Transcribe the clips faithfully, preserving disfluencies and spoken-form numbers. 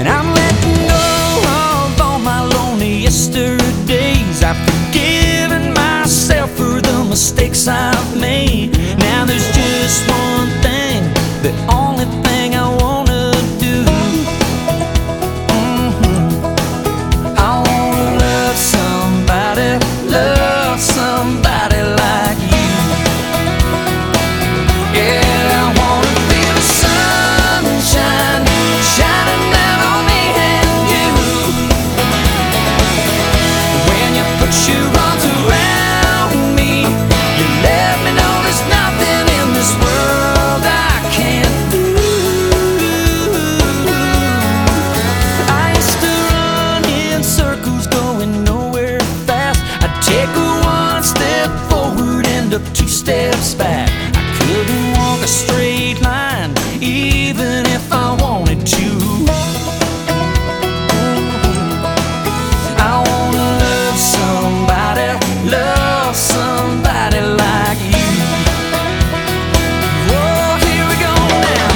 And I'm letting go of all my lonely yesterdays. I've forgiven myself for the mistakes I've made. Now there's just one thing, the only thing I wanna do. mm-hmm. I wanna love somebody, love somebody like you. Yeah, I wanna feel the sunshine shining down on me and you. When you put your arms around me, you let me know there's nothing in this world I can't do. I used to run in circles going nowhere fast. I'd take a one step forward, end up two steps back. I couldn't walk a straight line even if I wanted to. I wanna love somebody, love somebody like you. Oh, here we go now.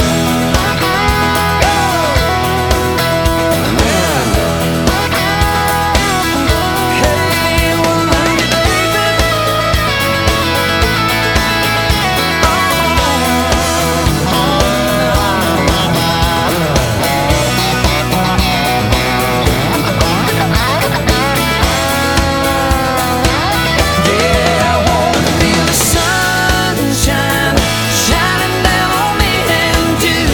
Hey, well, love you, baby. Yeah, I wanna feel the sunshine shining down on me and you.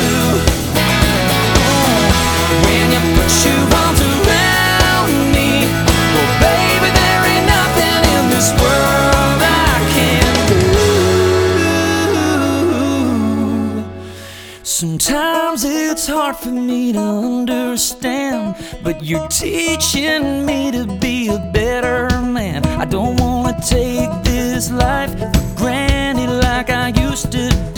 When you put your arms around me, well, baby, there ain't nothing in this world I can't do. Sometimes it's hard for me to understand, but you're teaching me to be a better man. I don't wanna take this life for granted like I used to